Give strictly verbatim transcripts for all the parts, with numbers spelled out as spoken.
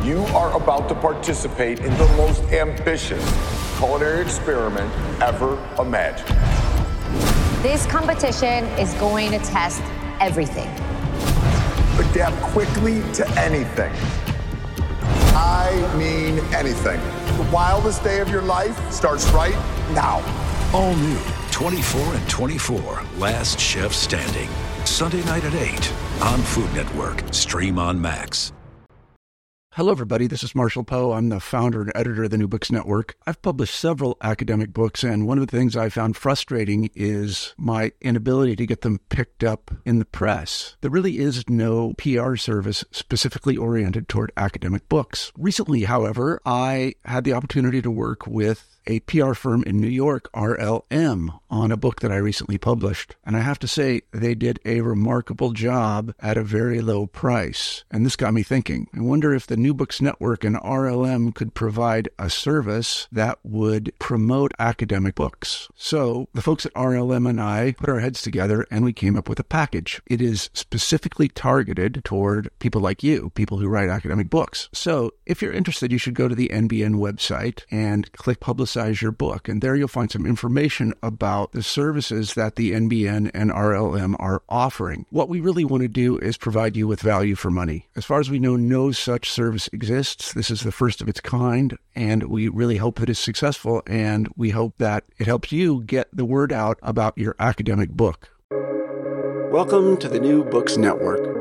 You are about to participate in the most ambitious culinary experiment ever imagined. This competition is going to test everything. Adapt quickly to anything. I mean anything. The wildest day of your life starts right now. All new, twenty-four and twenty-four, Last Chef Standing. Sunday night at eight on Food Network. Stream on Max. Hello, everybody. This is Marshall Poe. I'm the founder and editor of the New Books Network. I've published several academic books, and one of the things I found frustrating is my inability to get them picked up in the press. There really is no P R service specifically oriented toward academic books. Recently, however, I had the opportunity to work with a P R firm in New York, R L M, on a book that I recently published. And I have to say, they did a remarkable job at a very low price. And this got me thinking, I wonder if the New Books Network and R L M could provide a service that would promote academic books. So the folks at R L M and I put our heads together and we came up with a package. It is specifically targeted toward people like you, people who write academic books. So if you're interested, you should go to the N B N website and click Publicize your book. And there you'll find some information about the services that the N B N and R L M are offering. What we really want to do is provide you with value for money. As far as we know, no such service exists. This is the first of its kind, and we really hope it is successful, and we hope that it helps you get the word out about your academic book. Welcome to the New Books Network.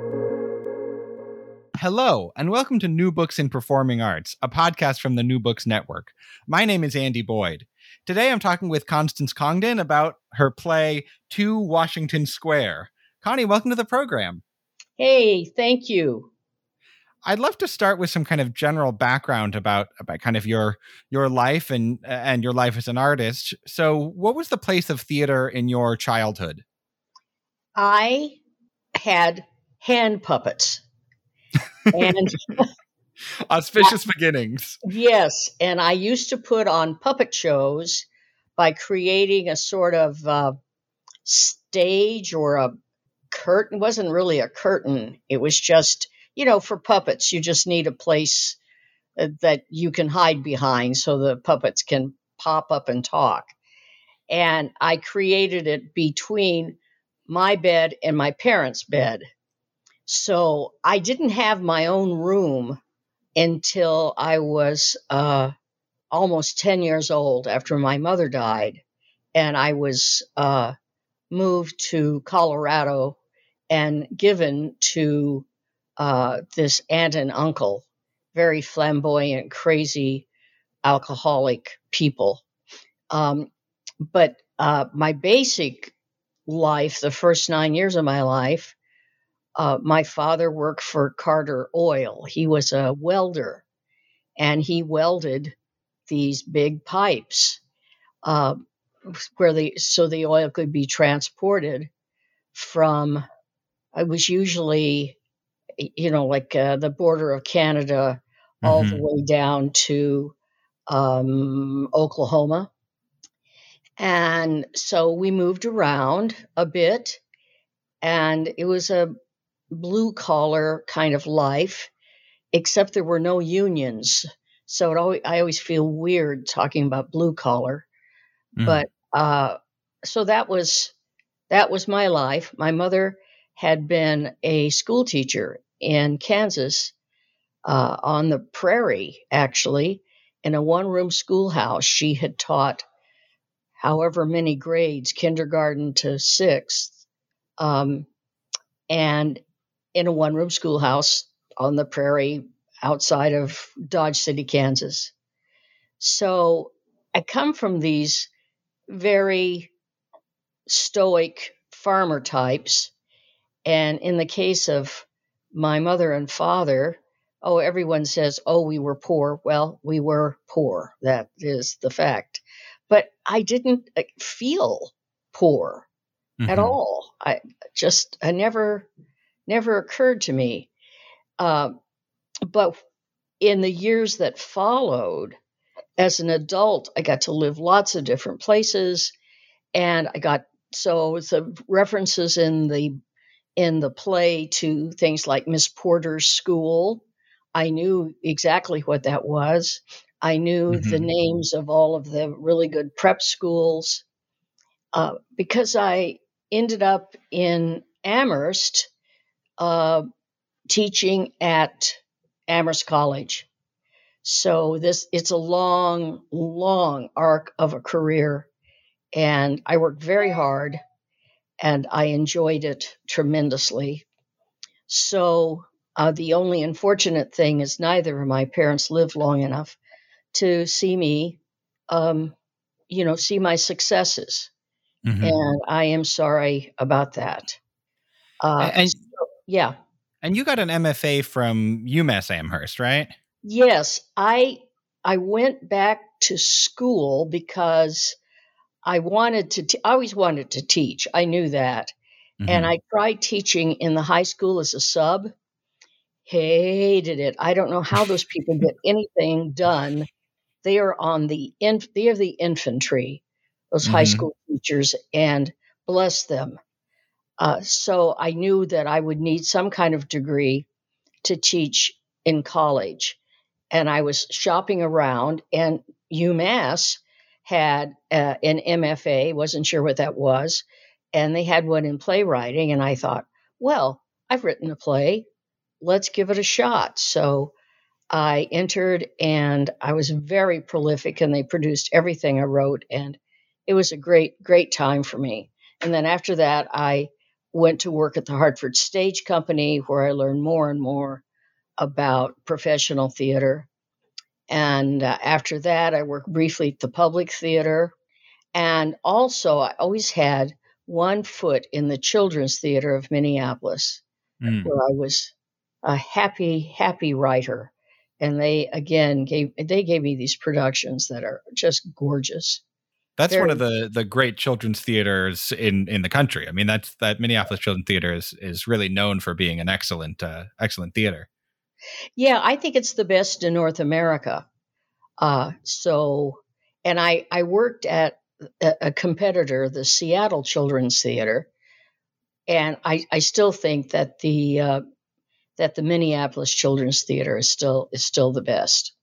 Hello, and welcome to New Books in Performing Arts, a podcast from the New Books Network. My name is Andy Boyd. Today I'm talking with Constance Congdon about her play, To Washington Square. Connie, welcome to the program. Hey, thank you. I'd love to start with some kind of general background about, about kind of your your life and, and your life as an artist. So what was the place of theater in your childhood? I had hand puppets. And auspicious beginnings. Yes. And I used to put on puppet shows by creating a sort of uh, stage or a curtain. It wasn't really a curtain. It was just, you know, for puppets, you just need a place uh, that you can hide behind so the puppets can pop up and talk. And I created it between my bed and my parents' bed. So I didn't have my own room until I was uh, almost ten years old after my mother died. And I was uh, moved to Colorado and given to uh, this aunt and uncle, very flamboyant, crazy, alcoholic people. Um, but uh, my basic life, the first nine years of my life, Uh, my father worked for Carter Oil. He was a welder, and he welded these big pipes uh, where the so the oil could be transported from. It was usually, you know, like uh, the border of Canada, mm-hmm. all the way down to um, Oklahoma, and so we moved around a bit, and it was a blue collar kind of life, except there were no unions. So it always, I always feel weird talking about blue collar, mm. but, uh, so that was, that was my life. My mother had been a school teacher in Kansas, uh, on the prairie, actually, in a one room schoolhouse. She had taught however many grades, kindergarten to sixth, um, and in a one-room schoolhouse on the prairie outside of Dodge City, Kansas. So I come from these very stoic farmer types. And in the case of my mother and father, oh, everyone says, oh, we were poor. Well, we were poor. That is the fact. But I didn't feel poor mm-hmm. at all. I just, I never... Never occurred to me. Uh, but in the years that followed, as an adult, I got to live lots of different places. And I got, so the references in the, in the play to things like Miss Porter's school, I knew exactly what that was. I knew mm-hmm. the names of all of the really good prep schools uh, because I ended up in Amherst uh, teaching at Amherst College. So this it's a long, long arc of a career, and I worked very hard, and I enjoyed it tremendously. So uh, the only unfortunate thing is neither of my parents lived long enough to see me, um, you know, see my successes, mm-hmm. and I am sorry about that. Uh, and so, yeah, and you got an M F A from UMass Amherst, right? Yes, I I went back to school because I wanted to. T- I always wanted to teach. I knew that, mm-hmm. and I tried teaching in the high school as a sub. Hated it. I don't know how those people get anything done. They are on the inf- they are the infantry, those mm-hmm. high school teachers, and bless them. Uh, so I knew that I would need some kind of degree to teach in college. And I was shopping around, and UMass had uh, an M F A, wasn't sure what that was, and they had one in playwriting. And I thought, well, I've written a play. Let's give it a shot. So I entered, and I was very prolific, and they produced everything I wrote. And it was a great, great time for me. And then after that, I went to work at the Hartford Stage Company, where I learned more and more about professional theater. And uh, after that, I worked briefly at the Public Theater. And also, I always had one foot in the Children's Theater of Minneapolis, mm. where I was a happy, happy writer. And they, again, gave they gave me these productions that are just gorgeous. That's Very, one of the, the great children's theaters in, in the country. I mean, that's that Minneapolis Children's Theater is, is really known for being an excellent, uh, excellent theater. Yeah, I think it's the best in North America. Uh, so, and I, I worked at a, a competitor, the Seattle Children's Theater, and I, I still think that the uh, that the Minneapolis Children's Theater is still is still the best.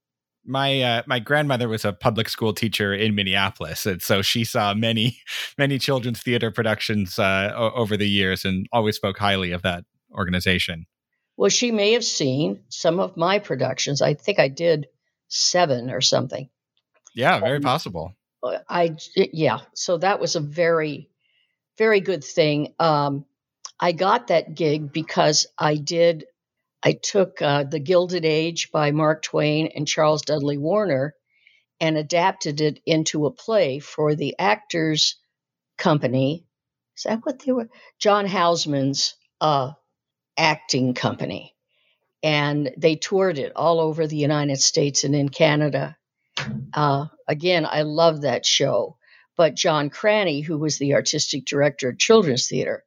My uh, my grandmother was a public school teacher in Minneapolis, and so she saw many many children's theater productions uh, o- over the years, and always spoke highly of that organization. Well, she may have seen some of my productions. I think I did seven or something. Yeah, very um, possible. I yeah. So that was a very, very good thing. Um, I got that gig because I did. I took uh, The Gilded Age by Mark Twain and Charles Dudley Warner and adapted it into a play for the Actors Company. Is that what they were? John Houseman's uh acting company, and they toured it all over the United States and in Canada. Uh, again, I love that show. But John Cranny, who was the artistic director of Children's Theater,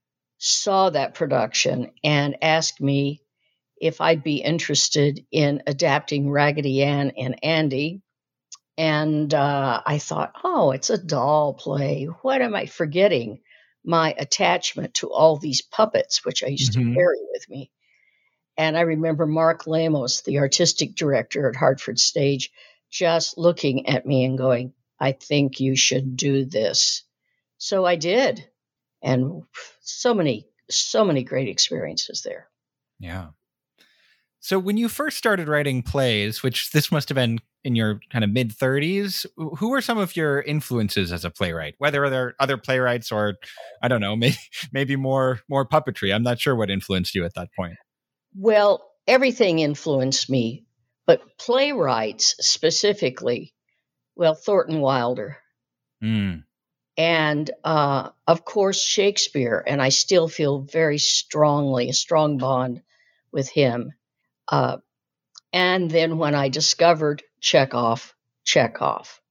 saw that production and asked me if I'd be interested in adapting Raggedy Ann and Andy. And uh, I thought, oh, it's a doll play. What am I forgetting? My attachment to all these puppets, which I used mm-hmm. to carry with me. And I remember Mark Lamos, the artistic director at Hartford Stage, just looking at me and going, I think you should do this. So I did. And so many, so many great experiences there. Yeah. So when you first started writing plays, which this must have been in your kind of mid thirties, who were some of your influences as a playwright? Whether there are other playwrights or, I don't know, maybe maybe more more puppetry. I'm not sure what influenced you at that point. Well, everything influenced me, but playwrights specifically, well, Thornton Wilder. Mm. And, uh, of course, Shakespeare. And I still feel very strongly, a strong bond with him. Uh, and then when I discovered Chekhov, Chekhov,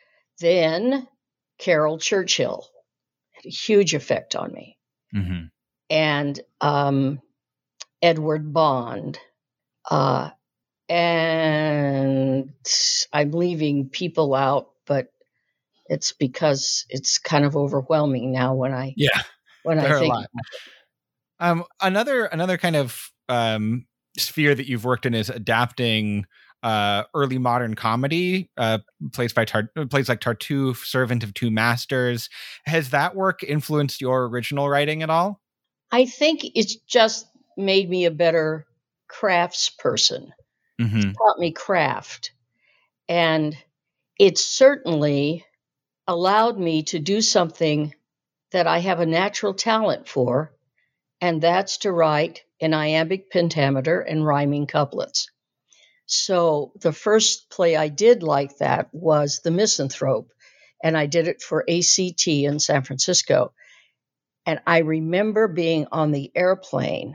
then Caryl Churchill had a huge effect on me. Mm-hmm. And um, Edward Bond. Uh, and I'm leaving people out, but it's because it's kind of overwhelming now when I yeah when I think. Um, another another kind of um, sphere that you've worked in is adapting uh, early modern comedy, uh, plays by Tar- plays like Tartuffe, Servant of Two Masters. Has that work influenced your original writing at all? I think it's just made me a better crafts person. Mm-hmm. It's taught me craft. And it certainly allowed me to do something that I have a natural talent for, and that's to write in iambic pentameter and rhyming couplets. So the first play I did like that was The Misanthrope, and I did it for A C T in San Francisco. And I remember being on the airplane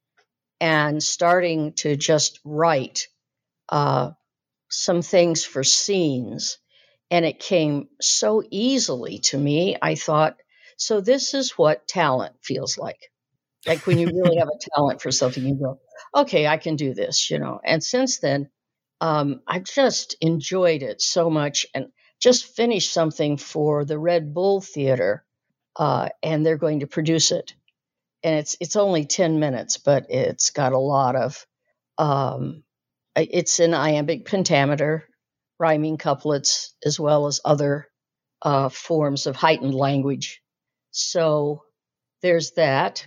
and starting to just write uh, some things for scenes. And it came so easily to me. I thought, so this is what talent feels like. Like when you really have a talent for something, you go, okay, I can do this, you know. And since then, um, I've just enjoyed it so much, and just finished something for the Red Bull Theater, uh, and they're going to produce it. And it's it's only ten minutes, but it's got a lot of, um, it's in iambic pentameter, rhyming couplets, as well as other uh, forms of heightened language. So there's that.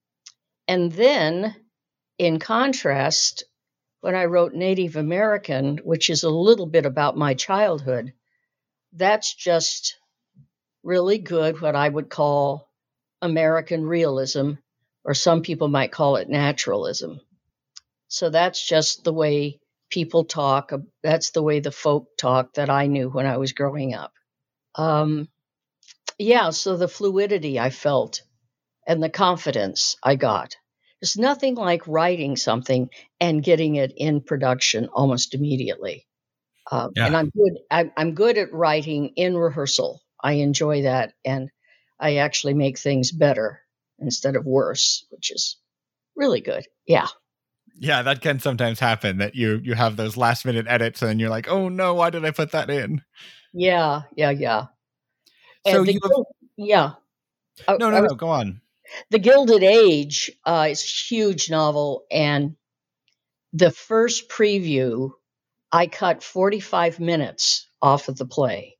And then, in contrast, when I wrote Native American, which is a little bit about my childhood, that's just really good, what I would call American realism, or some people might call it naturalism. So that's just the way people talk. That's the way the folk talk that I knew when I was growing up. Um, yeah, so the fluidity I felt and the confidence I got. There's nothing like writing something and getting it in production almost immediately. Um, Yeah. And I'm good. I'm, I'm good at writing in rehearsal. I enjoy that, and I actually make things better instead of worse, which is really good. Yeah. Yeah, that can sometimes happen, that you you have those last minute edits and you're like, oh no, why did I put that in? Yeah. Yeah. Yeah. So And the, you have, yeah. I- no, I no, was- no, go on. The Gilded Age uh, is a huge novel, and the first preview, I cut forty-five minutes off of the play,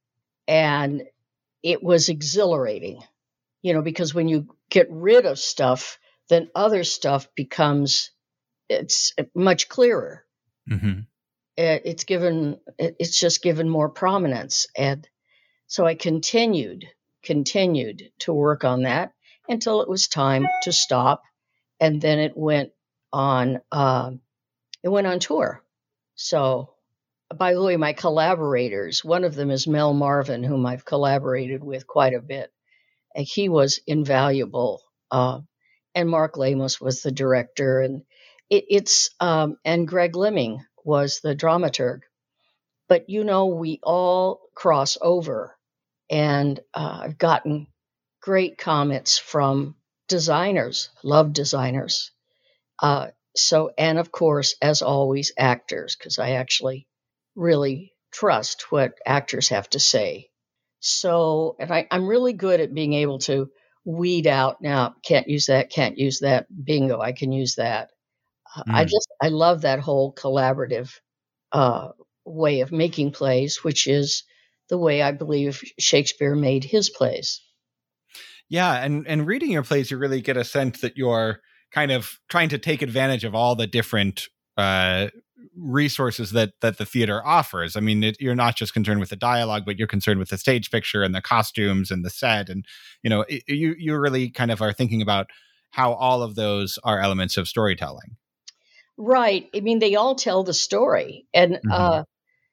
and it was exhilarating, you know, because when you get rid of stuff, then other stuff becomes, it's much clearer. Mm-hmm. It, it's given, it, it's just given more prominence. And so I continued, continued to work on that until it was time to stop. And then it went on, uh, it went on tour. So, by the way, my collaborators, one of them is Mel Marvin, whom I've collaborated with quite a bit. And he was invaluable. Uh, and Mark Lamos was the director, and it, it's um, and Greg Lemming was the dramaturg. But you know, we all cross over, and uh, I've gotten great comments from designers, love designers. Uh, so, and of course, as always, actors, because I actually really trust what actors have to say. So, and I, I'm really good at being able to weed out, now, can't use that, can't use that, bingo, I can use that. Uh, I Mm. just, I love that whole collaborative uh, way of making plays, which is the way I believe Shakespeare made his plays. Yeah, and and reading your plays, you really get a sense that you're kind of trying to take advantage of all the different uh, resources that that the theater offers. I mean, it, you're not just concerned with the dialogue, but you're concerned with the stage picture and the costumes and the set, and you know, it, you you really kind of are thinking about how all of those are elements of storytelling. Right. I mean, they all tell the story, and Mm-hmm. uh,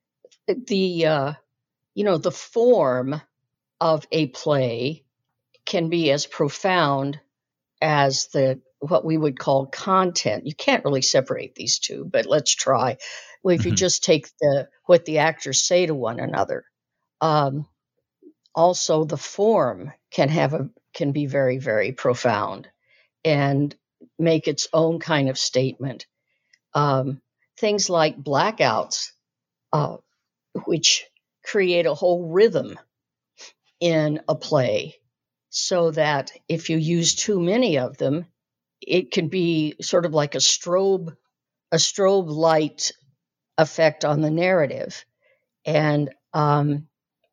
the uh, you know, the form of a play can be as profound as the what we would call content. You can't really separate these two, but let's try. Well, if you Mhm. just take the what the actors say to one another, um, also the form can have a can be very, very profound and make its own kind of statement. Um, things like blackouts, uh, which create a whole rhythm in a play, so that if you use too many of them, it can be sort of like a strobe a strobe light effect on the narrative. And um,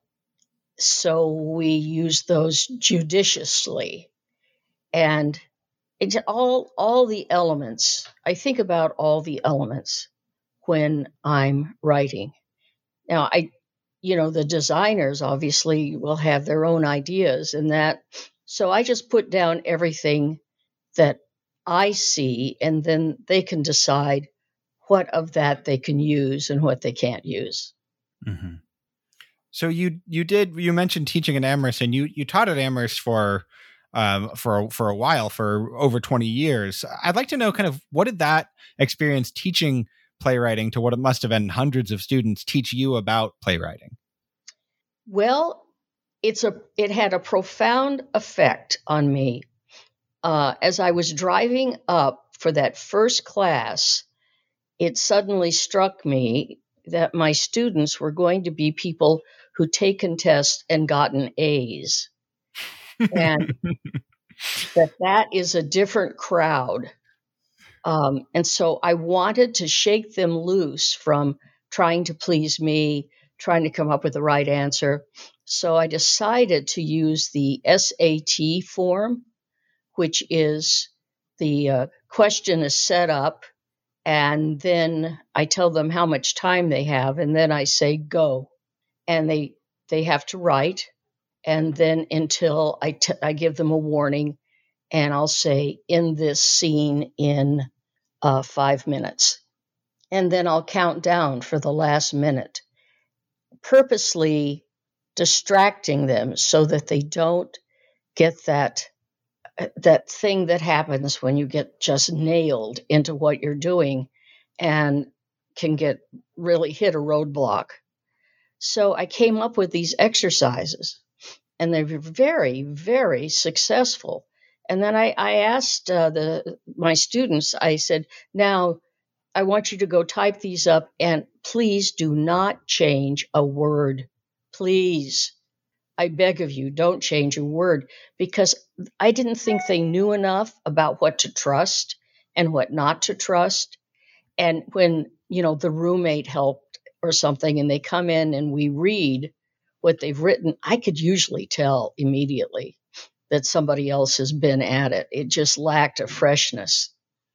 so we use those judiciously. And it's all all the elements. I think about all the elements when I'm writing. Now, I, you know, the designers obviously will have their own ideas and that. So I just put down everything that I see, and then they can decide what of that they can use and what they can't use. Mm-hmm. So you you did you mentioned teaching at Amherst, and you you taught at Amherst for um for for a while, for over twenty years. I'd like to know kind of what did that experience teaching playwriting to what it must have been hundreds of students teach you about playwriting? Well, it's a it had a profound effect on me. Uh, as I was driving up for that first class, it suddenly struck me that my students were going to be people who'd taken tests and gotten A's. And that that is a different crowd. Um, and so I wanted to shake them loose from trying to please me, trying to come up with the right answer. So I decided to use the S A T form, which is the uh, question is set up, and then I tell them how much time they have, and then I say go. And they they have to write, and then until I, t- I give them a warning, and I'll say, in this scene in uh, five minutes. And then I'll count down for the last minute, purposely distracting them so that they don't get that that thing that happens when you get just nailed into what you're doing and can get really hit a roadblock. So I came up with these exercises, and they were very, very successful. And then I, I asked uh, the my students, I said, now I want you to go type these up, and please do not change a word. Please. I beg of you, don't change a word, because I didn't think they knew enough about what to trust and what not to trust. And when, you know, the roommate helped or something and they come in and we read what they've written, I could usually tell immediately that somebody else has been at it. It just lacked a freshness.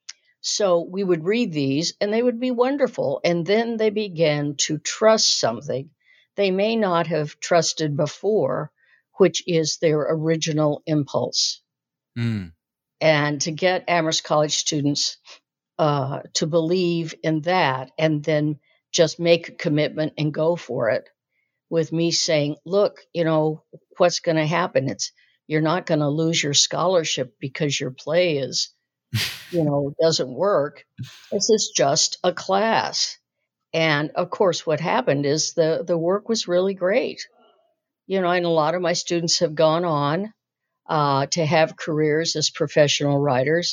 So we would read these and they would be wonderful. And then they began to trust something they may not have trusted before, which is their original impulse. Mm. And to get Amherst College students uh, to believe in that and then just make a commitment and go for it, with me saying, look, you know, what's going to happen? It's you're not going to lose your scholarship because your play is, you know, doesn't work. This is just a class. And of course, what happened is the, the work was really great. You know, and a lot of my students have gone on uh, to have careers as professional writers.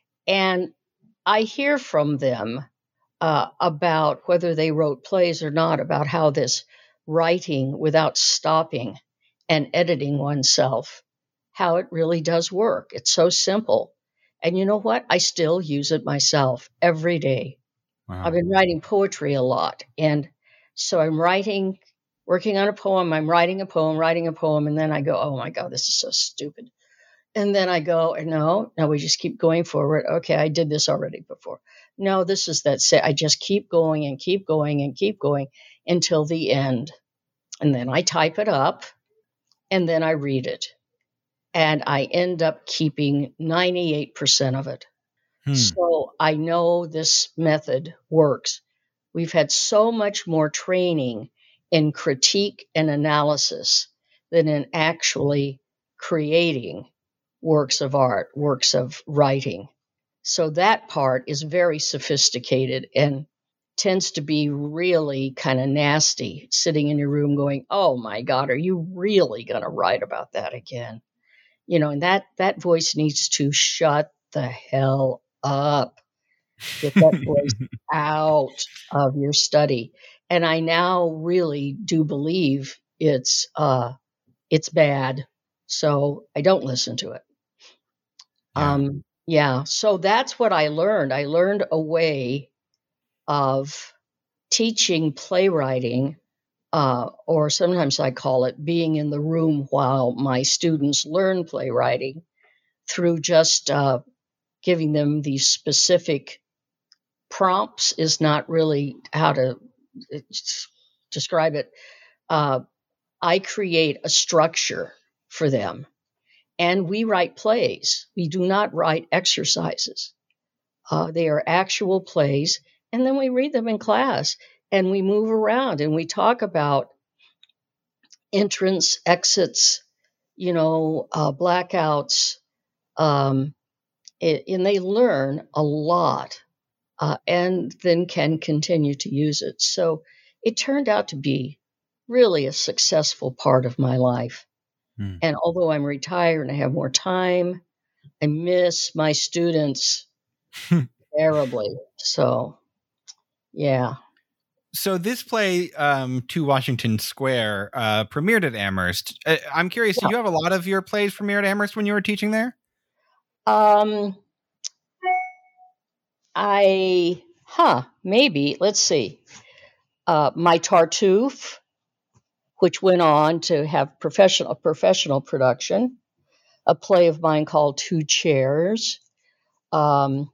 And I hear from them uh, about whether they wrote plays or not, about how this writing without stopping and editing oneself, how it really does work. It's so simple. And you know what? I still use it myself every day. Wow. I've been writing poetry a lot. And so I'm writing, working on a poem. I'm writing a poem, writing a poem. And then I go, oh my God, this is so stupid. And then I go, no, no, we just keep going forward. Okay, I did this already before. No, this is that. Say, I just keep going and keep going and keep going until the end. And then I type it up and then I read it. And I end up keeping ninety-eight percent of it. Hmm. So I know this method works. We've had so much more training in critique and analysis than in actually creating works of art, works of writing. So that part is very sophisticated and tends to be really kind of nasty, sitting in your room going, oh my God, are you really going to write about that again? You know, and that, that voice needs to shut the hell up. Get that voice out of your study. And I now really do believe it's, uh, it's bad. So I don't listen to it. Yeah. Um, yeah. So that's what I learned. I learned a way of teaching playwriting, uh, or sometimes I call it being in the room while my students learn playwriting, through just uh, giving them these specific prompts is not really how to describe it. Uh, I create a structure for them, and we write plays. We do not write exercises. Uh, they are actual plays, and then we read them in class, and we move around, and we talk about entrance, exits, you know, uh, blackouts, um, it, and they learn a lot, uh, and then can continue to use it. So it turned out to be really a successful part of my life. Mm. And although I'm retired and I have more time, I miss my students terribly. So, yeah. So this play, um, To Washington Square, uh, premiered at Amherst. Uh, I'm curious, yeah. Did you have a lot of your plays premiere at Amherst when you were teaching there? Um, I, huh, maybe. Let's see. Uh, My Tartuffe, which went on to have professional professional production. A play of mine called Two Chairs. Um,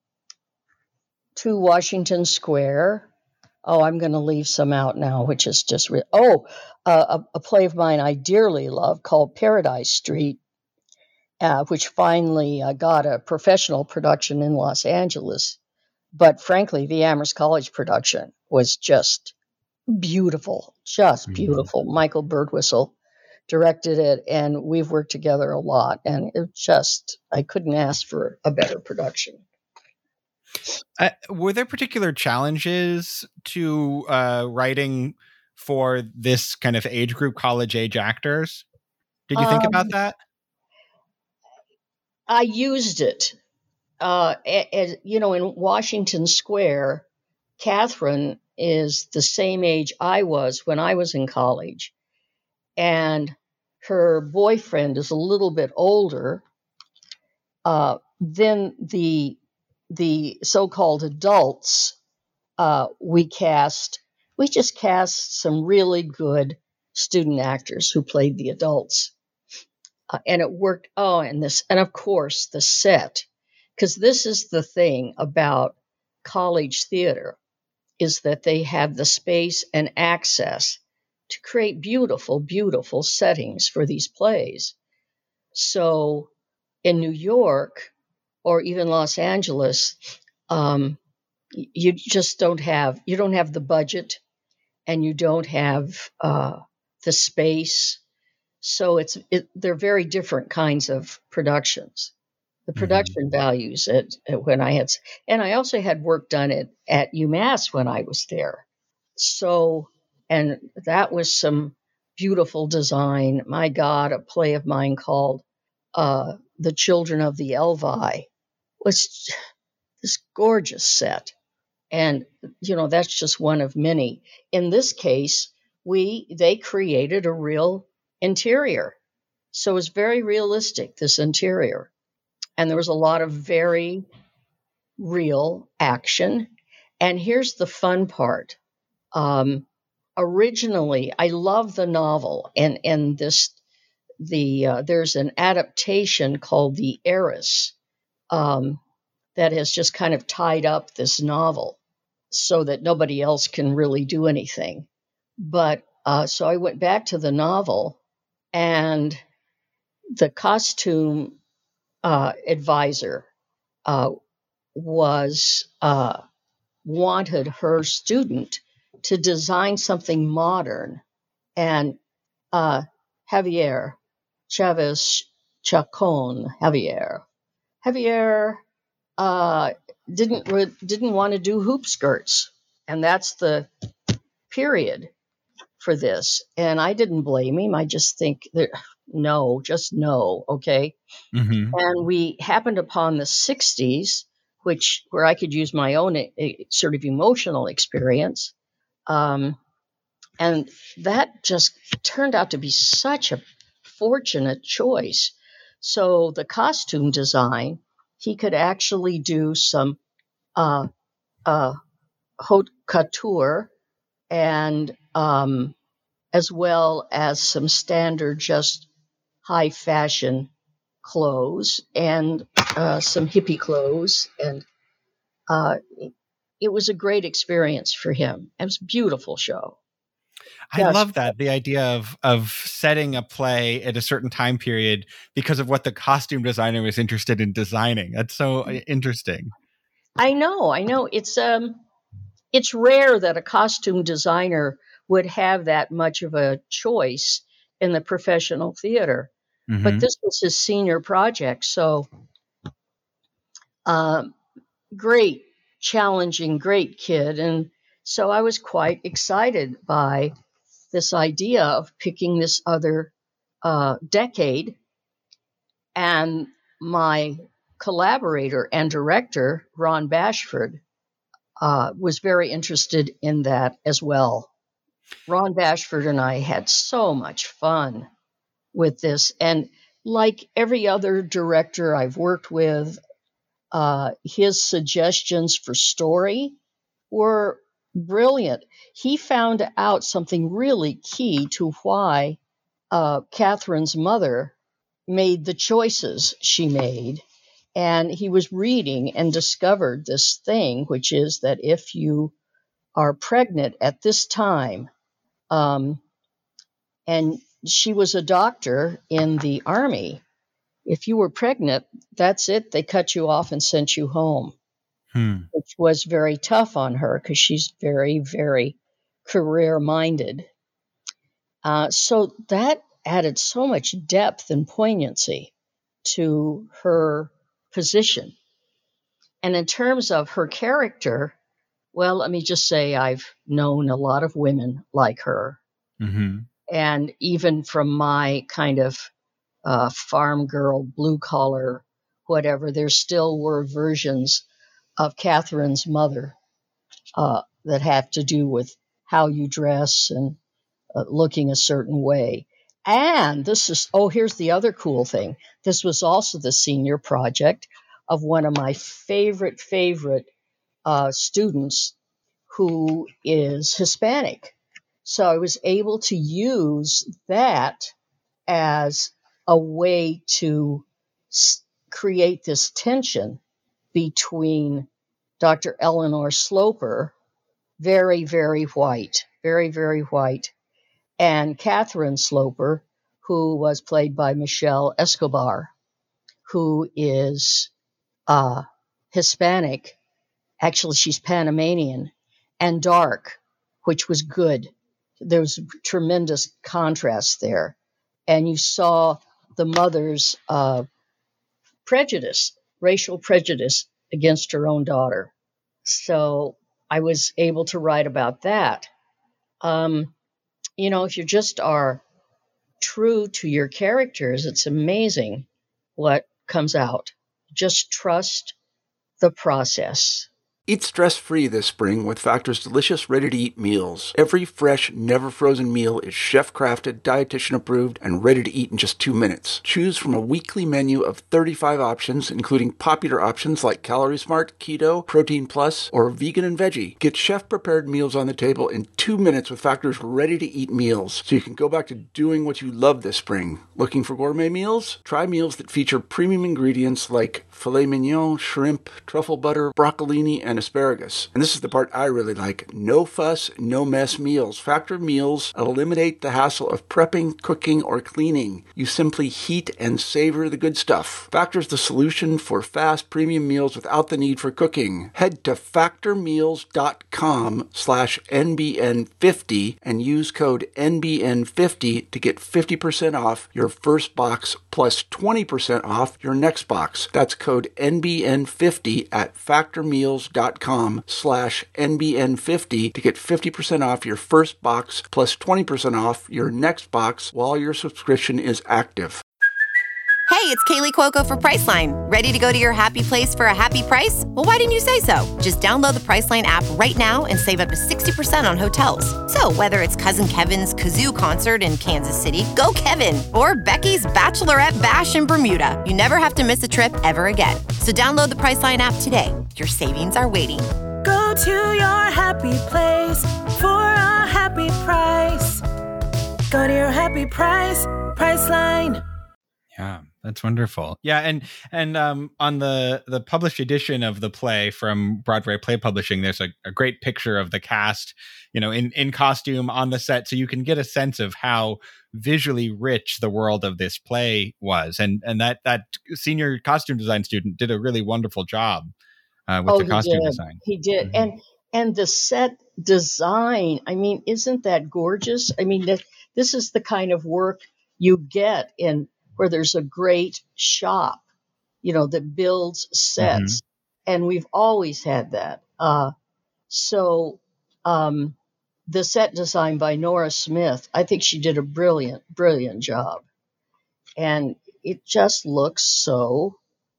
To Washington Square. Oh, I'm going to leave some out now, which is just re- oh, uh, a, a play of mine I dearly love called Paradise Street, uh, which finally uh, got a professional production in Los Angeles. But frankly, the Amherst College production was just beautiful, just beautiful. Mm-hmm. Michael Birdwhistle directed it, and we've worked together a lot. And it just, I couldn't ask for a better production. Uh, were there particular challenges to uh, writing for this kind of age group, college age actors? Did you think um, about that? I used it. Uh, as, you know, in Washington Square, Catherine is the same age I was when I was in college. And her boyfriend is a little bit older. Uh, then the the so-called adults, uh, we cast, we just cast some really good student actors who played the adults. Uh, and it worked. Oh, and this, and of course the set, because this is the thing about college theater, is that they have the space and access to create beautiful, beautiful settings for these plays. So in New York or even Los Angeles, um, you just don't have, you don't have the budget, and you don't have uh, the space. So it's it, they're very different kinds of productions. The production mm-hmm. values at, at when I had, and I also had work done at, at UMass when I was there. So, and that was some beautiful design. My God, a play of mine called uh, The Children of the Elvi was this gorgeous set. And, you know, that's just one of many. In this case, we, they created a real interior. So it was very realistic, this interior. And there was a lot of very real action. And here's the fun part. Um, originally, I love the novel, and, and this, the, uh, there's an adaptation called The Heiress, um, that has just kind of tied up this novel so that nobody else can really do anything. But uh, so I went back to the novel, and the costume uh, advisor uh, was uh, wanted her student to design something modern. And uh, Javier Chavez Chacon, Javier, Javier uh, didn't re- didn't want to do hoop skirts, and that's the period for this. And I didn't blame him. I just think that no, just no, okay. Mm-hmm. And we happened upon the sixties, which where I could use my own a, a sort of emotional experience, um, and that just turned out to be such a fortunate choice. So the costume design, he could actually do some uh, uh, haute couture, and um, as well as some standard, just high fashion clothes and uh, some hippie clothes. And uh, it was a great experience for him. It was a beautiful show. I yes. love that, the idea of of setting a play at a certain time period because of what the costume designer was interested in designing. That's so interesting. I know, I know. It's um, it's rare that a costume designer would have that much of a choice in the professional theater. Mm-hmm. But this was his senior project, so uh, great, challenging, great kid. And so I was quite excited by this idea of picking this other uh, decade. And my collaborator and director, Ron Bashford, uh, was very interested in that as well. Ron Bashford and I had so much fun with this. And like every other director I've worked with, uh, his suggestions for story were brilliant. He found out something really key to why uh, Catherine's mother made the choices she made. And he was reading and discovered this thing, which is that if you are pregnant at this time, um, and she was a doctor in the Army, if you were pregnant, that's it. They cut you off and sent you home, hmm. which was very tough on her because she's very, very career-minded. Uh, so that added so much depth and poignancy to her position. And in terms of her character, well, let me just say I've known a lot of women like her. Mm-hmm. And even from my kind of uh, farm girl, blue collar, whatever, there still were versions of Catherine's mother uh, that have to do with how you dress and uh, looking a certain way. And this is, oh, here's the other cool thing. This was also the senior project of one of my favorite, favorite uh, students who is Hispanic. So I was able to use that as a way to s- create this tension between Doctor Eleanor Sloper, very, very white, very, very white, and Catherine Sloper, who was played by Michelle Escobar, who is uh, Hispanic. Actually, she's Panamanian and dark, which was good. There was tremendous contrast there. And you saw the mother's uh, prejudice, racial prejudice against her own daughter. So I was able to write about that. Um, you know, if you just are true to your characters, it's amazing what comes out. Just trust the process. Eat stress-free this spring with Factor's delicious, ready-to-eat meals. Every fresh, never-frozen meal is chef-crafted, dietitian-approved, and ready to eat in just two minutes. Choose from a weekly menu of thirty-five options, including popular options like Calorie Smart, Keto, Protein Plus, or Vegan and Veggie. Get chef-prepared meals on the table in two minutes with Factor's ready-to-eat meals, so you can go back to doing what you love this spring. Looking for gourmet meals? Try meals that feature premium ingredients like filet mignon, shrimp, truffle butter, broccolini, and asparagus. And this is the part I really like. No fuss, no mess meals. Factor meals eliminate the hassle of prepping, cooking, or cleaning. You simply heat and savor the good stuff. Factor's the solution for fast premium meals without the need for cooking. Head to factormeals.com slash NBN50 and use code N B N fifty to get fifty percent off your first box plus twenty percent off your next box. That's code N B N fifty at factormeals.com slash N B N fifty to get fifty percent off your first box plus twenty percent off your next box while your subscription is active. Hey, it's Kaylee Cuoco for Priceline. Ready to go to your happy place for a happy price? Well, why didn't you say so? Just download the Priceline app right now and save up to sixty percent on hotels. So whether it's Cousin Kevin's Kazoo Concert in Kansas City, go Kevin, or Becky's Bachelorette Bash in Bermuda, you never have to miss a trip ever again. So download the Priceline app today. Your savings are waiting. Go Go to your happy place for a happy price. Go to your happy price, Priceline. Yeah, that's wonderful. Yeah, and and um, on the the published edition of the play from Broadway Play Publishing, there's a, a great picture of the cast, you know, in, in costume on the set, so you can get a sense of how visually rich the world of this play was. And and that that senior costume design student did a really wonderful job uh, with Oh, the he costume did. design. He did. Mhm. And and the set design, I mean, isn't that gorgeous? I mean, that this is the kind of work you get in where there's a great shop, you know, that builds sets. And we've always had that. Uh, so um, the set design by Nora Smith, I think she did a brilliant, brilliant job. And it just looks so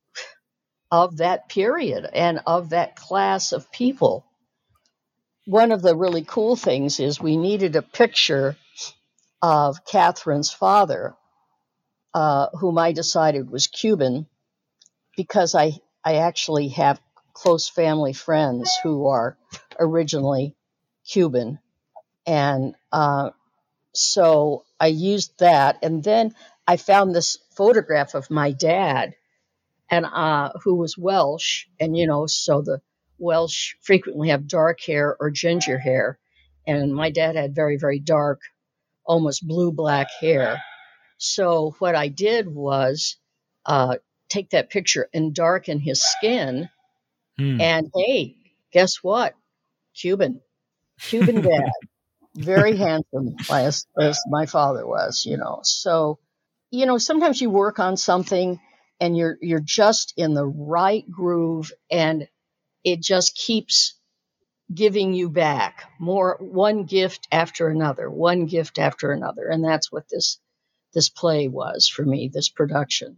of that period and of that class of people. One of the really cool things is we needed a picture of Catherine's father, uh, whom I decided was Cuban, because I, I actually have close family friends who are originally Cuban. And uh, so I used that. And then I found this photograph of my dad, and uh, who was Welsh. And, you know, so the Welsh frequently have dark hair or ginger hair. And my dad had very, very dark, almost blue-black hair. So what I did was uh, take that picture and darken his skin. Hmm. And hey, guess what? Cuban, Cuban dad, very handsome, as, as my father was, you know. So, you know, sometimes you work on something and you're you're just in the right groove, and it just keeps giving you back more, one gift after another, one gift after another, and that's what this this play was for me, this production.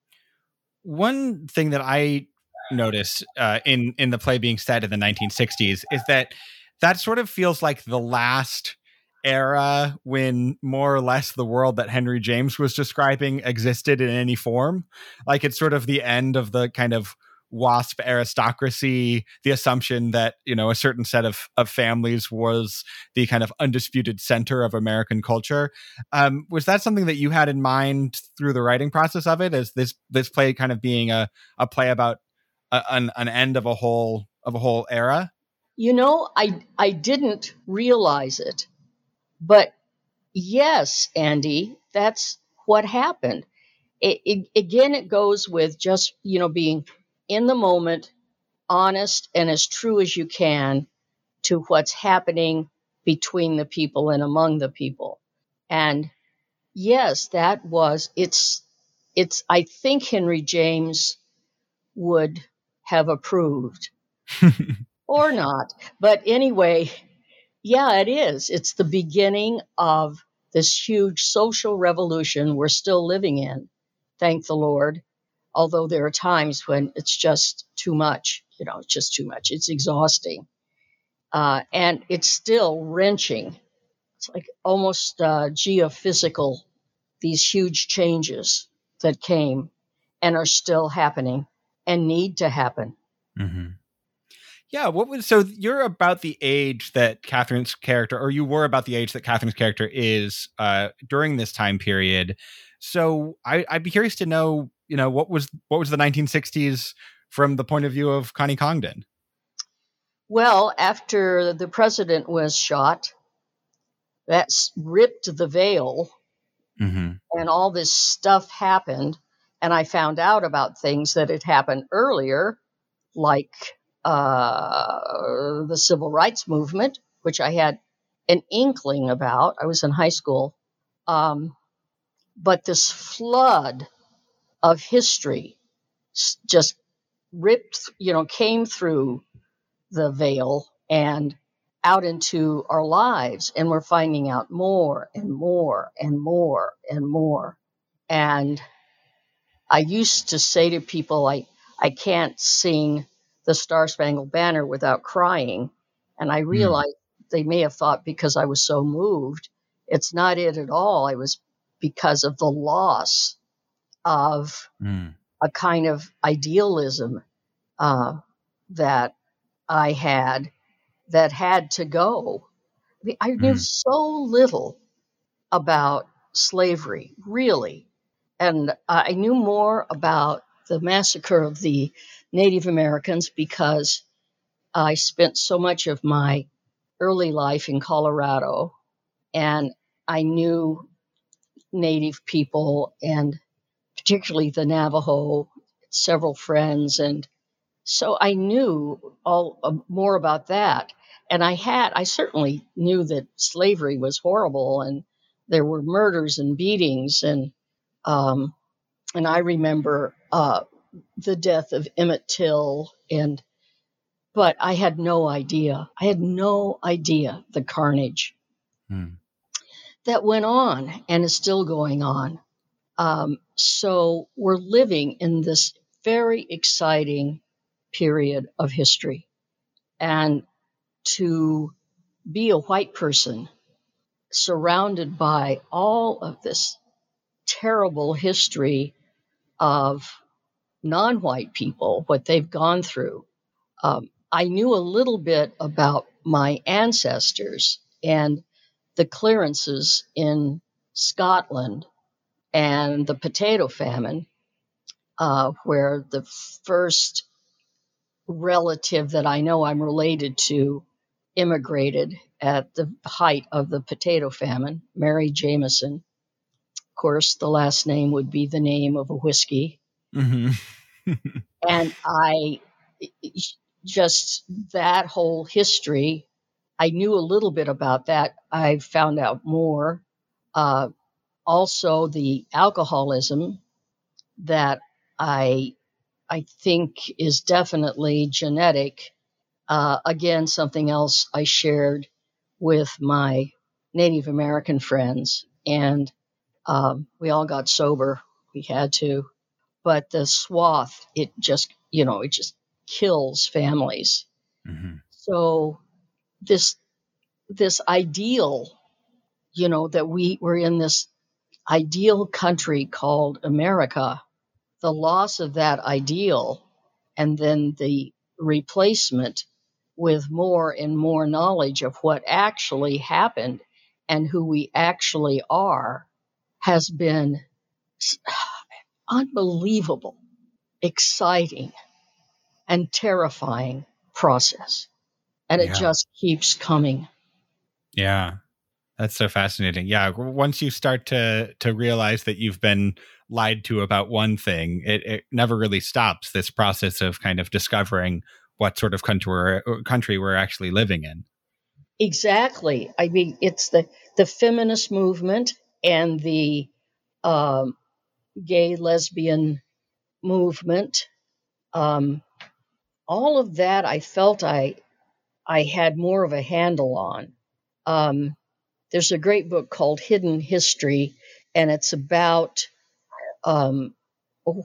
One thing that I noticed uh, in in the play being set in the nineteen sixties is that that sort of feels like the last era when more or less the world that Henry James was describing existed in any form. Like it's sort of the end of the kind of WASP aristocracy, the assumption that, you know, a certain set of, of families was the kind of undisputed center of American culture. Um, was that something that you had in mind through the writing process of it, as this this play kind of being a, a play about a, an, an end of a whole of a whole era? You know, I I didn't realize it, but yes, Andy, that's what happened. It, it, again, it goes with just, you know, being in the moment, honest and as true as you can to what's happening between the people and among the people. And yes, that was, it's, it's, I think Henry James would have approved or not. But anyway, yeah, it is. It's the beginning of this huge social revolution we're still living in. Thank the Lord. Although there are times when it's just too much, you know, it's just too much. It's exhausting. Uh, and it's still wrenching. It's like almost uh, geophysical, these huge changes that came and are still happening and need to happen. Mm-hmm. Yeah. What was, so you're about the age that Catherine's character, or you were about the age that Catherine's character is uh, during this time period. So I, I'd be curious to know, you know, what was, what was the nineteen sixties from the point of view of Connie Congdon? Well, after the president was shot, that ripped the veil, mm-hmm. and all this stuff happened. And I found out about things that had happened earlier, like uh, the civil rights movement, which I had an inkling about. I was in high school. Um, but this flood of history just ripped, you know, came through the veil and out into our lives. And we're finding out more and more and more and more. And I used to say to people, I, I can't sing the Star Spangled Banner without crying. And I realized mm. they may have thought because I was so moved. It's not it at all. I was because of the loss of mm. a kind of idealism uh, that I had that had to go. I mean, I knew Mm. so little about slavery, really. And I knew more about the massacre of the Native Americans because I spent so much of my early life in Colorado, and I knew Native people, and particularly the Navajo, several friends, and so I knew all uh, more about that. And I had, I certainly knew that slavery was horrible, and there were murders and beatings, and um, and I remember uh, the death of Emmett Till, and but I had no idea. I had no idea the carnage Mm. that went on and is still going on. Um, so we're living in this very exciting period of history. And to be a white person surrounded by all of this terrible history of non-white people, what they've gone through. Um, I knew a little bit about my ancestors and the clearances in Scotland and the potato famine, uh, where the first relative that I know I'm related to immigrated at the height of the potato famine, Mary Jameson. Of course, the last name would be the name of a whiskey. Mm-hmm. And I just, that whole history, I knew a little bit about that. I found out more. Uh, also, the alcoholism that I I think is definitely genetic. Uh, again, something else I shared with my Native American friends, and um, we all got sober. We had to, but the swath, it just, you know, it just kills families. Mm-hmm. So this this ideal, you know, that we were in this ideal country called America, the loss of that ideal, and then the replacement with more and more knowledge of what actually happened and who we actually are, has been unbelievable, exciting, and terrifying process. And it Yeah. just keeps coming. Yeah. That's so fascinating. Yeah. w- Once you start to to realize that you've been lied to about one thing, it, it never really stops, this process of kind of discovering what sort of country we're, country we're actually living in. Exactly. I mean, it's the, the feminist movement and the um, gay lesbian movement. Um, all of that I felt I I had more of a handle on. Um, there's a great book called Hidden History, and it's about um, oh,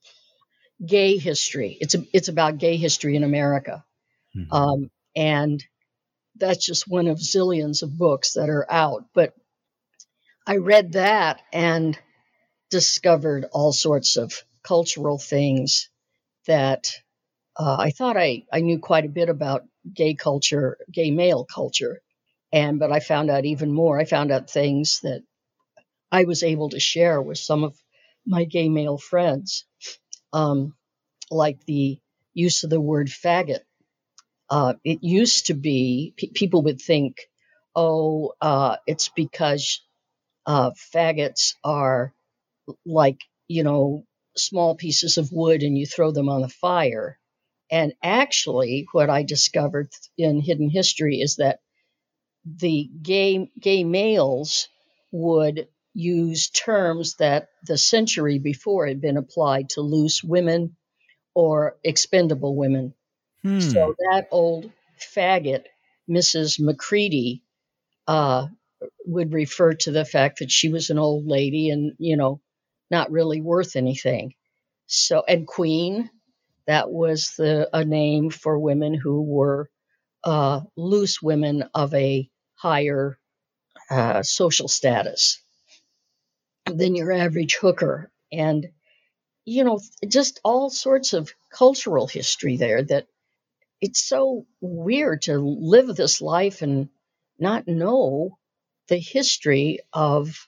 gay history. It's a, it's about gay history in America, Mhm. um, and that's just one of zillions of books that are out. But I read that and discovered all sorts of cultural things that uh, I thought I, I knew quite a bit about gay culture, gay male culture. And but I found out even more. I found out things that I was able to share with some of my gay male friends, um, like the use of the word faggot. Uh, it used to be, pe people would think, oh, uh, it's because uh, faggots are like, you know, small pieces of wood and you throw them on the fire. And actually, what I discovered in Hidden History is that the gay gay males would use terms that the century before had been applied to loose women or expendable women. Hmm. So that old faggot, Missus McCready, uh, would refer to the fact that she was an old lady and, you know, not really worth anything. So, and queen, that was the a name for women who were uh, loose women of a higher uh, social status than your average hooker. And, you know, just all sorts of cultural history there that it's so weird to live this life and not know the history of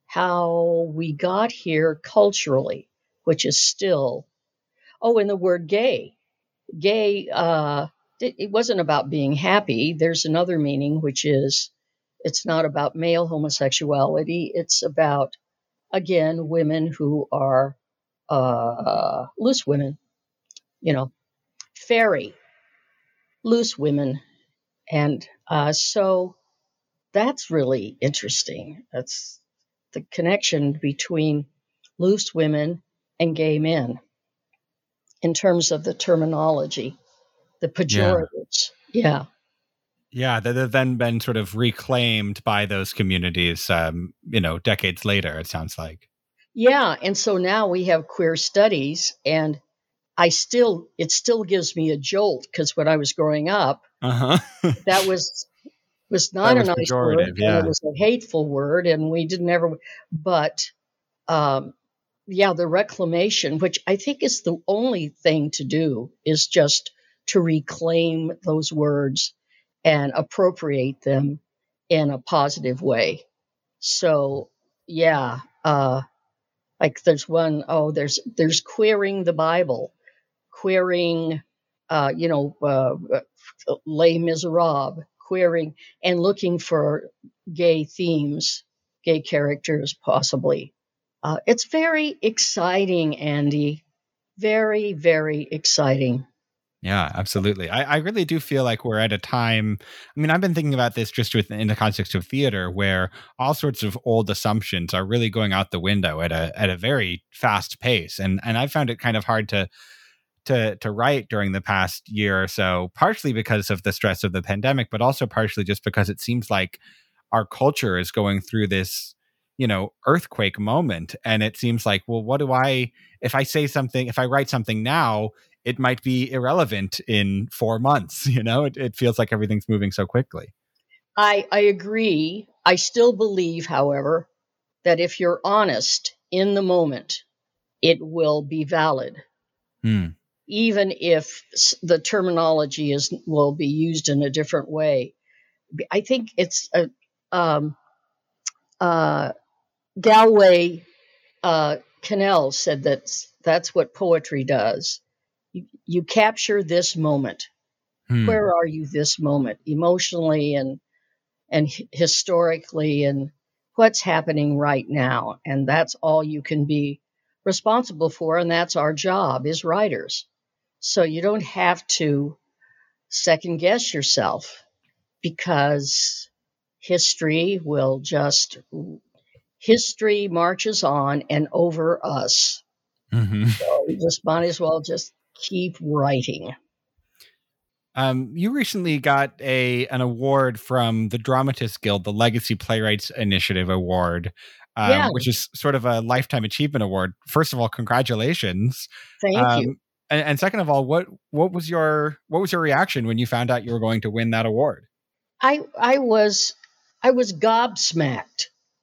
how we got here culturally, which is still, oh, and the word gay. Gay, uh, it, it wasn't about being happy. There's another meaning, which is it's not about male homosexuality. It's about, again, women who are uh, loose women, you know, fairy, loose women. And uh, so that's really interesting. That's the connection between loose women and gay men in terms of the terminology, the pejoratives. Yeah. Yeah, that have then been sort of reclaimed by those communities, um, you know, decades later, it sounds like. Yeah. And so now we have queer studies, and I still, it still gives me a jolt, because when I was growing up, uh-huh. that was was not that was a nice pejorative, word, yeah. and it was a hateful word, and we didn't ever, but um, yeah, the reclamation, which I think is the only thing to do, is just to reclaim those words and appropriate them in a positive way. So, yeah, uh, like there's one, oh, there's there's queering the Bible, queering, uh, you know, uh, Les Miserables, queering and looking for gay themes, gay characters, possibly. Uh, it's very exciting, Andy. Very, very exciting. Yeah, absolutely. I, I really do feel like we're at a time. I mean, I've been thinking about this just with, in the context of theater, where all sorts of old assumptions are really going out the window at a at a very fast pace, and and I found it kind of hard to to to write during the past year or so, partially because of the stress of the pandemic, but also partially just because it seems like our culture is going through this, you know, earthquake moment, and it seems like, well, what do I? If I say something, if I write something now, it might be irrelevant in four months. You know, it, it feels like everything's moving so quickly. I, I agree. I still believe, however, that if you're honest in the moment, it will be valid. Hmm. Even if the terminology is will be used in a different way. I think it's a um, uh, Galway uh, Cannell said that that's what poetry does. You, you capture this moment. Hmm. Where are you this moment, emotionally and and historically, and what's happening right now? And that's all you can be responsible for, and that's our job as writers. So you don't have to second guess yourself, because history will just history marches on and over us. Mm-hmm. So we just might as well just keep writing. Um, you recently got a an award from the Dramatists Guild, the Legacy Playwrights Initiative Award, um, Yeah. which is sort of a lifetime achievement award. First of all, congratulations! Thank um, you. And, and second of all, what what was your what was your reaction when you found out you were going to win that award? I I was I was gobsmacked.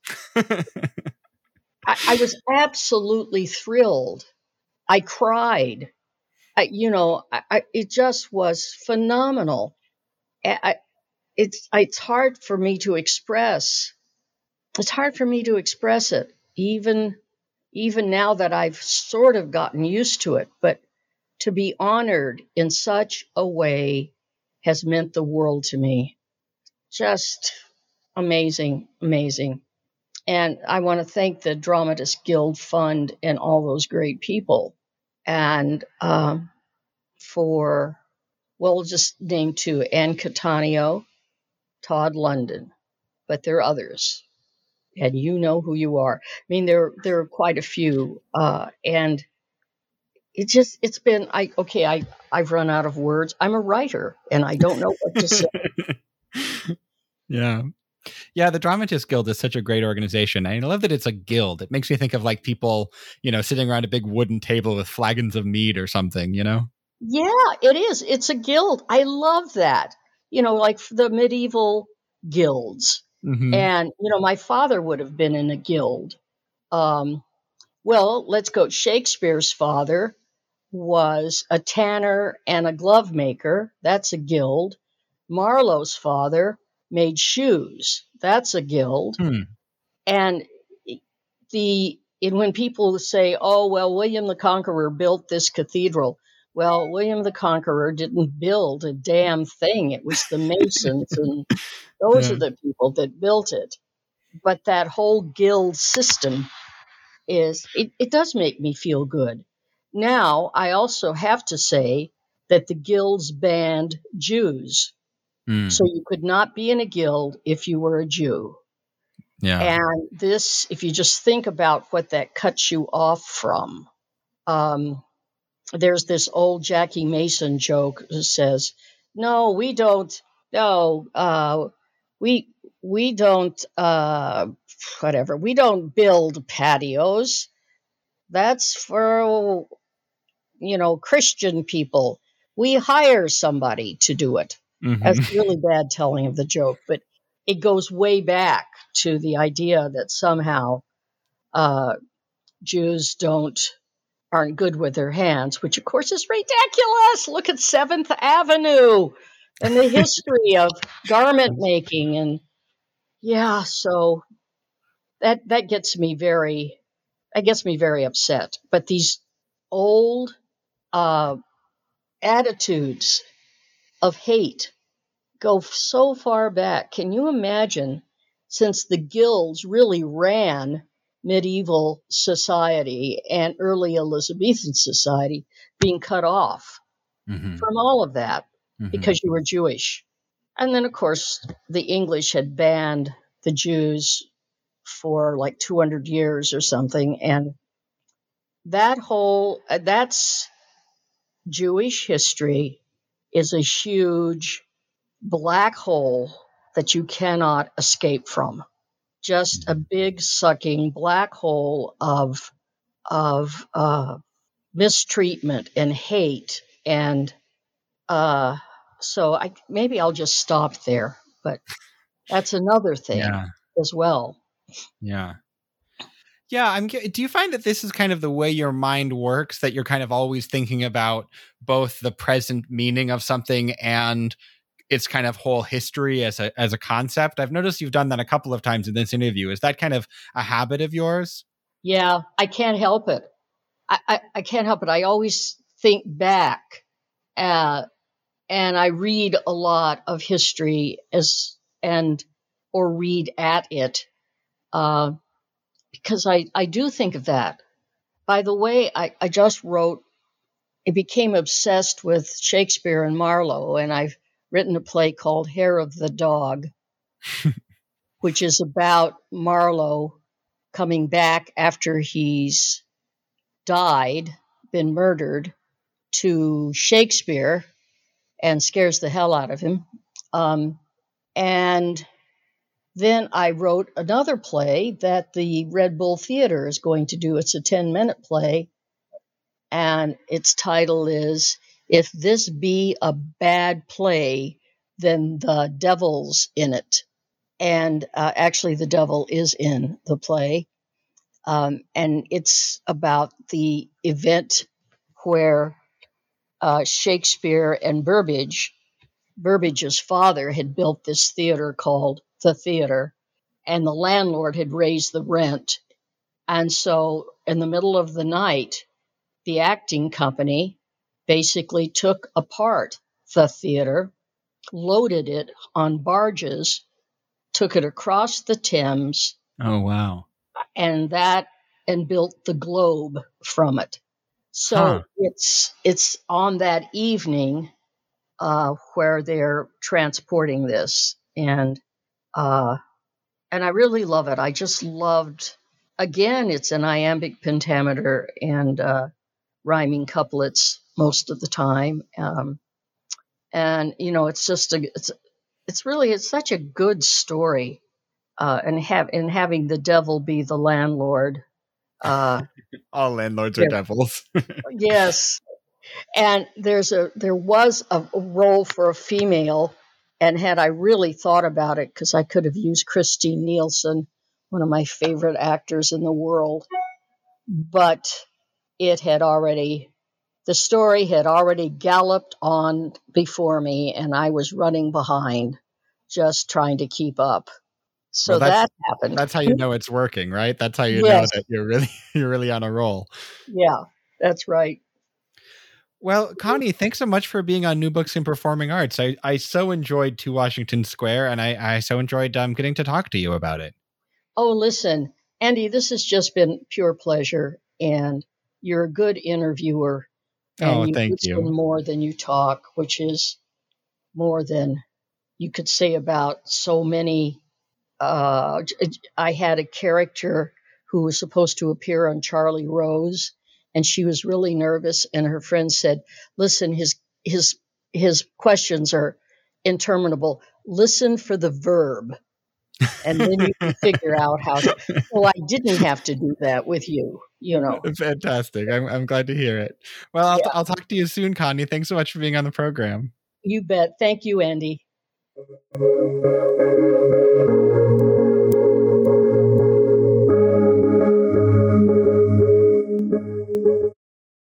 I, I was absolutely thrilled. I cried. I, you know, I, I, it just was phenomenal. I, I, it's it's hard for me to express. It's hard for me to express it, even even now that I've sort of gotten used to it. But to be honored in such a way has meant the world to me. Just amazing, amazing. And I want to thank the Dramatists Guild Fund and all those great people. And um, for, well, we'll just name two, Ann Cattaneo, Todd London, but there are others. And you know who you are. I mean, there, there are quite a few. Uh, and it just, it's been, I okay, I, I've run out of words. I'm a writer, and I don't know what to say. Yeah. Yeah, the Dramatists Guild is such a great organization. I love that it's a guild. It makes me think of like people, you know, sitting around a big wooden table with flagons of mead or something, you know? Yeah, it is. It's a guild. I love that. You know, like the medieval guilds. Mm-hmm. And, you know, my father would have been in a guild. Um, well, let's go. Shakespeare's father was a tanner and a glove maker. That's a guild. Marlowe's father made shoes. That's a guild. Hmm. And the and when people say, oh, well, William the Conqueror built this cathedral. Well, William the Conqueror didn't build a damn thing. It was the Masons, and those Yeah. are the people that built it. But that whole guild system is, it, it does make me feel good. Now, I also have to say that the guilds banned Jews. Hmm. So you could not be in a guild if you were a Jew. Yeah. And this, if you just think about what that cuts you off from, um, there's this old Jackie Mason joke that says, no, we don't, no, uh, we, we don't, uh, whatever, we don't build patios. That's for, you know, Christian people. We hire somebody to do it. Mhm. That's really bad telling of the joke, but it goes way back to the idea that somehow uh, Jews don't aren't good with their hands, which of course is ridiculous. Look at Seventh Avenue and the history of garment making, and yeah, so that that gets me very that gets me very upset. But these old uh, attitudes of hate go so far back. Can you imagine, since the guilds really ran medieval society and early Elizabethan society, being cut off Mhm. from all of that Mhm. because you were Jewish? And then, of course, the English had banned the Jews for like two hundred years or something. And that whole, uh, that's Jewish history is a huge black hole that you cannot escape from. Just a big sucking black hole of of uh, mistreatment and hate, and uh, so I maybe I'll just stop there. But that's another thing Yeah. as well. Yeah. Yeah, I'm. cu- Do you find that this is kind of the way your mind works? That you're kind of always thinking about both the present meaning of something and its kind of whole history as a as a concept? I've noticed you've done that a couple of times in this interview. Is that kind of a habit of yours? Yeah, I can't help it. I, I, I can't help it. I always think back, uh, and I read a lot of history as and or read at it. Uh, because I, I do think of that. By the way, I, I just wrote, I became obsessed with Shakespeare and Marlowe, and I've written a play called Hair of the Dog, which is about Marlowe coming back after he's died, been murdered, to Shakespeare and scares the hell out of him. Um, and Then I wrote another play that the Red Bull Theater is going to do. It's a ten-minute play, and its title is If This Be a Bad Play, Then the Devil's in It. And uh, actually, the devil is in the play. Um, and it's about the event where uh, Shakespeare and Burbage, Burbage's father, had built this theater called the Theater, and the landlord had raised the rent. And so in the middle of the night, the acting company basically took apart the theater, loaded it on barges, took it across the Thames, Oh, wow. and that and built the Globe from it. So Huh. it's it's on that evening uh, where they're transporting this, and uh, and I really love it. I just loved. Again, it's an iambic pentameter and uh, rhyming couplets most of the time, um, and you know, it's just a it's it's really it's such a good story, uh, and have and having the devil be the landlord. Uh, All landlords are Yeah. devils. yes, and there's a there was a role for a female, and had I really thought about it, because I could have used Christine Nielsen, one of my favorite actors in the world, but it had already the story had already galloped on before me, and I was running behind, just trying to keep up. So well, that happened. That's how you know it's working, right? That's how you Yes. know that you're really you're really on a roll. Yeah, that's right. Well, Connie, thanks so much for being on New Books in Performing Arts. I, I so enjoyed To Washington Square, and I, I so enjoyed um, getting to talk to you about it. Oh, listen, Andy, this has just been pure pleasure, and you're a good interviewer. And Oh, you thank listen you. more than you talk, which is more than you could say about so many. Uh, I had a character who was supposed to appear on Charlie Rose, and she was really nervous. And her friend said, "Listen, his his his questions are interminable. Listen for the verb, and then you can figure out how to." So I didn't have to do that with you. You know, Fantastic. I'm I'm glad to hear it. Well, I'll Yeah. I'll talk to you soon, Connie. Thanks so much for being on the program. You bet. Thank you, Andy.